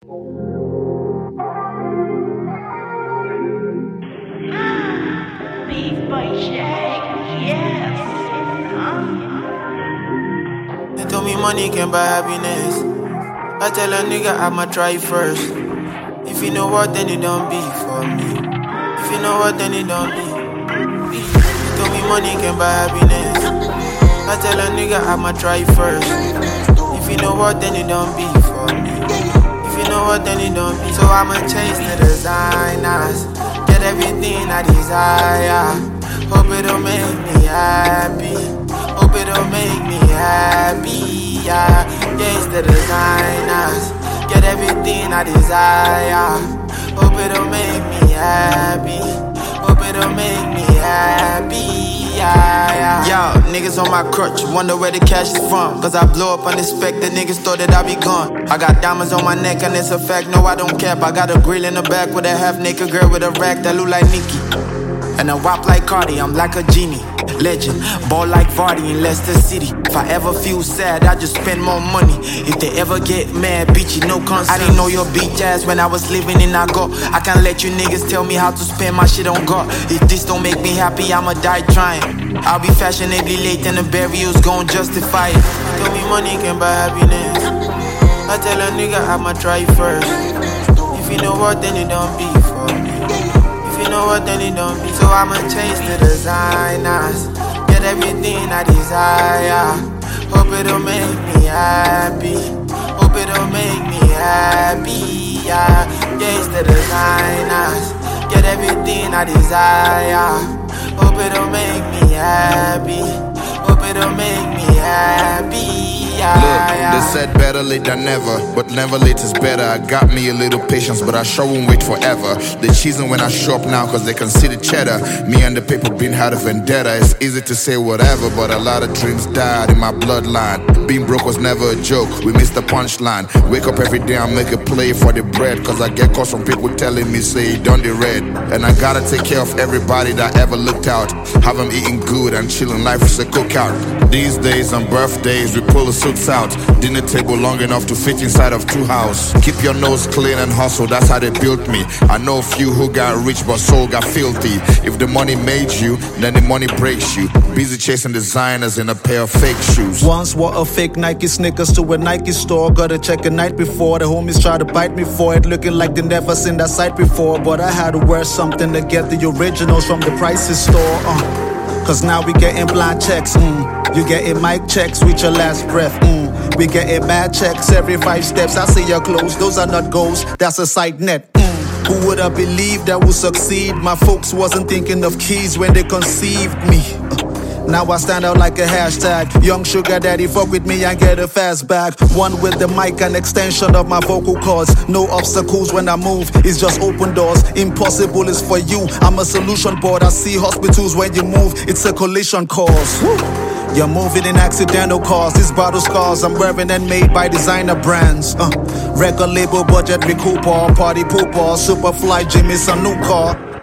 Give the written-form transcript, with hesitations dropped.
Beef by Shaq, yes. They told me money can buy happiness. I tell a nigga I'ma try first. If you know what, then it don't be for me. If you know what, then it don't be. They told me money can buy happiness. I tell a nigga I'ma try first. If you know what, then it don't be for me. If you know what, then it don't be. So I'ma chase the designers, get everything I desire. Hope it'll make me happy. Hope it'll make me happy. Yeah, it's the designers, get everything I desire. Hope it'll make me happy. Hope it'll make me happy. Yo, niggas on my crutch, wonder where the cash is from. Cause I blow up unexpected, niggas thought that I'd be gone. I got diamonds on my neck and it's a fact, no I don't cap. I got a grill in the back with a half naked girl with a rack that look like Nicki. And I wop like Cardi, I'm like a genie. Legend, ball like Vardy in Leicester City. If I ever feel sad, I just spend more money. If they ever get mad, bitch, you no concern. I didn't know your bitch ass when I was living in Nago. I can't let you niggas tell me how to spend my shit on God. If this don't make me happy, I'ma die trying. I'll be fashionably late and the burial's gon' justify it. Tell me money can buy happiness. I tell a nigga I'ma try first. If you know what, then it don't be for me. If you know what, then it don't be. So I'ma chase the designers, get everything I desire. Hope it'll make me happy. Hope it'll make me happy. Yeah, it's the designers, get everything I desire. Hope it'll make me happy. Hope it'll make me happy. Look, they said better late than never, but never late is better. I got me a little patience, but I sure won't wait forever. They cheesing when I show up now, cause they can see the cheddar. Me and the paper been had a vendetta. It's easy to say whatever, but a lot of dreams died in my bloodline. Being broke was never a joke, we missed the punchline. Wake up every day and make a play for the bread, cause I get calls from people telling me, say, done the red. And I gotta take care of everybody that ever looked out. Have them eating good and chilling, life is a cookout. These days on birthdays, we pull the suits out. Dinner table long enough to fit inside of 2 houses. Keep your nose clean and hustle, that's how they built me. I know a few who got rich but soul got filthy. If the money made you, then the money breaks you. Busy chasing designers in a pair of fake shoes. Once wore a fake Nike sneakers to a Nike store. Gotta check a night before, the homies try to bite me for it. Looking like they never seen that sight before. But I had to wear something to get the originals from the prices store. Cause now we getting blind checks. You getting mic checks with your last breath. We getting bad checks every 5 steps. I see your clothes, those are not goals, that's a side net. Who would have believed I would succeed? My folks wasn't thinking of keys when they conceived me. Now I stand out like a hashtag. Young sugar daddy, fuck with me and get a fast bag. One with the mic, an extension of my vocal cords. No obstacles when I move, it's just open doors. Impossible is for you, I'm a solution board. I see hospitals when you move, it's a collision course. You're moving in accidental cars. These bottle scars I'm wearing and made by designer brands. Record label budget recouper, party pooper, Superfly Jimmy's a new car.